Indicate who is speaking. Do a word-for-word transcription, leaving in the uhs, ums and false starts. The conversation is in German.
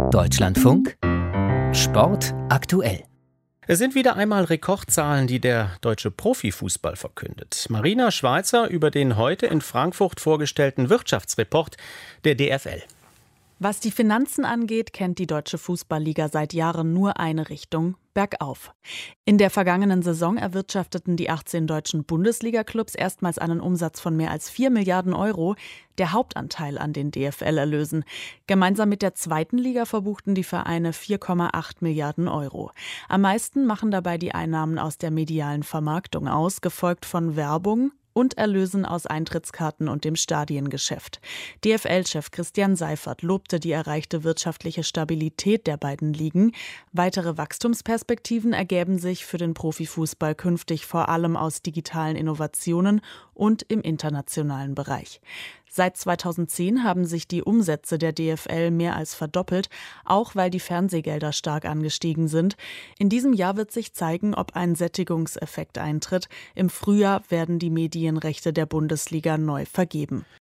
Speaker 1: Deutschlandfunk Sport aktuell.
Speaker 2: Es sind wieder einmal Rekordzahlen, die der deutsche Profifußball verkündet. Marina Schweizer über den heute in Frankfurt vorgestellten Wirtschaftsreport der D F L.
Speaker 3: Was die Finanzen angeht, kennt die Deutsche Fußballliga seit Jahren nur eine Richtung: bergauf. In der vergangenen Saison erwirtschafteten die achtzehn deutschen Bundesliga-Clubs erstmals einen Umsatz von mehr als vier Milliarden Euro, der Hauptanteil an den D F L-Erlösen. Gemeinsam mit der zweiten Liga verbuchten die Vereine vier Komma acht Milliarden Euro. Am meisten machen dabei die Einnahmen aus der medialen Vermarktung aus, gefolgt von Werbung und Erlösen aus Eintrittskarten und dem Stadiengeschäft. D F L-Chef Christian Seifert lobte die erreichte wirtschaftliche Stabilität der beiden Ligen. Weitere Wachstumsperspektiven ergäben sich für den Profifußball künftig vor allem aus digitalen Innovationen und im internationalen Bereich. Seit zweitausendzehn haben sich die Umsätze der D F L mehr als verdoppelt, auch weil die Fernsehgelder stark angestiegen sind. In diesem Jahr wird sich zeigen, ob ein Sättigungseffekt eintritt. Im Frühjahr werden die Medienrechte der Bundesliga neu vergeben.